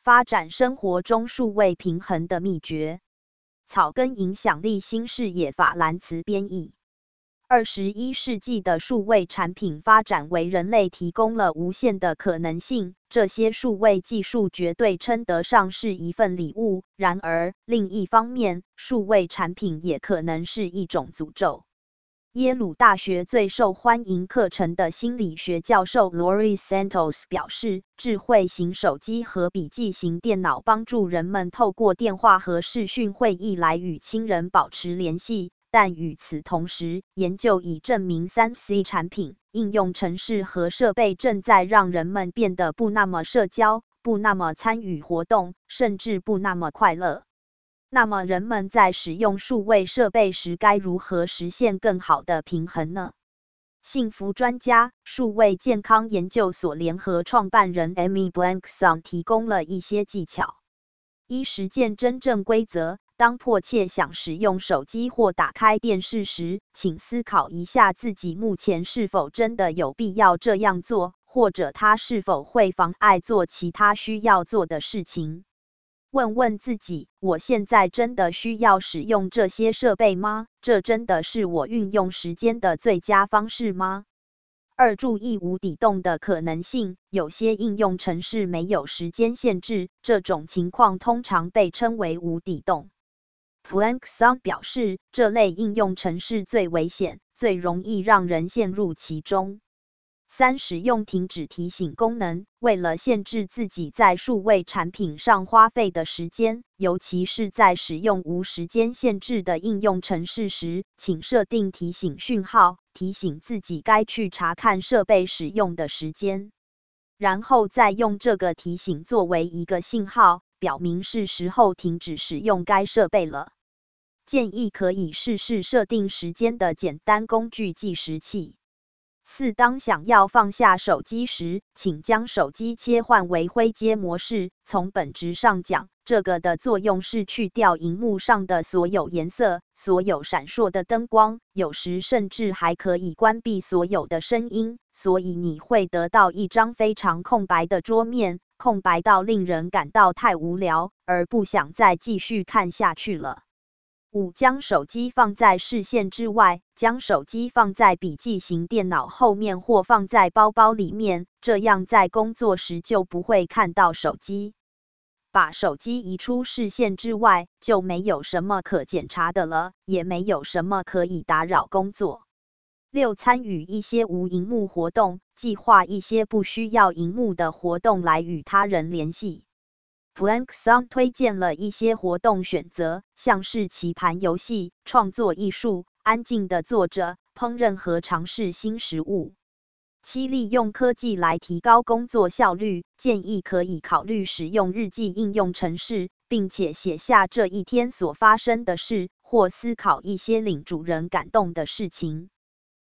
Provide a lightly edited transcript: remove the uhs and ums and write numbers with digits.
发展生活中数位平衡的秘诀。草根影响力新视野法兰茨编译。21世纪的数位产品发展为人类提供了无限的可能性，这些数位技术绝对称得上是一份礼物。然而，另一方面，数位产品也可能是一种诅咒。耶鲁大学最受欢迎课程的心理学教授 Laurie Santos 表示，智慧型手机和笔记型电脑帮助人们透过电话和视讯会议来与亲人保持联系。但与此同时，研究已证明 3C 产品、应用程式和设备正在让人们变得不那么社交、不那么参与活动，甚至不那么快乐。那么人们在使用数位设备时该如何实现更好的平衡呢？幸福专家、数位健康研究所联合创办人 Amy Blankson 提供了一些技巧。一、实践真正规则。当迫切想使用手机或打开电视时，请思考一下自己目前是否真的有必要这样做，或者它是否会妨碍做其他需要做的事情。问问自己，我现在真的需要使用这些设备吗？这真的是我运用时间的最佳方式吗？二、注意无底洞的可能性。有些应用程式没有时间限制，这种情况通常被称为无底洞。Blankson 表示，这类应用程式最危险，最容易让人陷入其中。三、使用停止提醒功能。为了限制自己在数位产品上花费的时间，尤其是在使用无时间限制的应用程式时，请设定提醒讯号，提醒自己该去查看设备使用的时间。然后再用这个提醒作为一个信号，表明是时候停止使用该设备了。建议可以试试设定时间的简单工具计时器。四、当想要放下手机时，请将手机切换为灰阶模式。从本质上讲，这个的作用是去掉荧幕上的所有颜色、所有闪烁的灯光，有时甚至还可以关闭所有的声音，所以你会得到一张非常空白的桌面，空白到令人感到太无聊，而不想再继续看下去了。五、将手机放在视线之外，将手机放在笔记型电脑后面或放在包包里面，这样在工作时就不会看到手机。把手机移出视线之外，就没有什么可检查的了，也没有什么可以打扰工作。六、参与一些无萤幕活动，计划一些不需要萤幕的活动来与他人联系。Blankson 推荐了一些活动选择，像是棋盘游戏、创作艺术、安静的坐着、烹饪和尝试新食物。七、利用科技来提高工作效率，建议可以考虑使用日记应用程式，并且写下这一天所发生的事，或思考一些令主人感动的事情。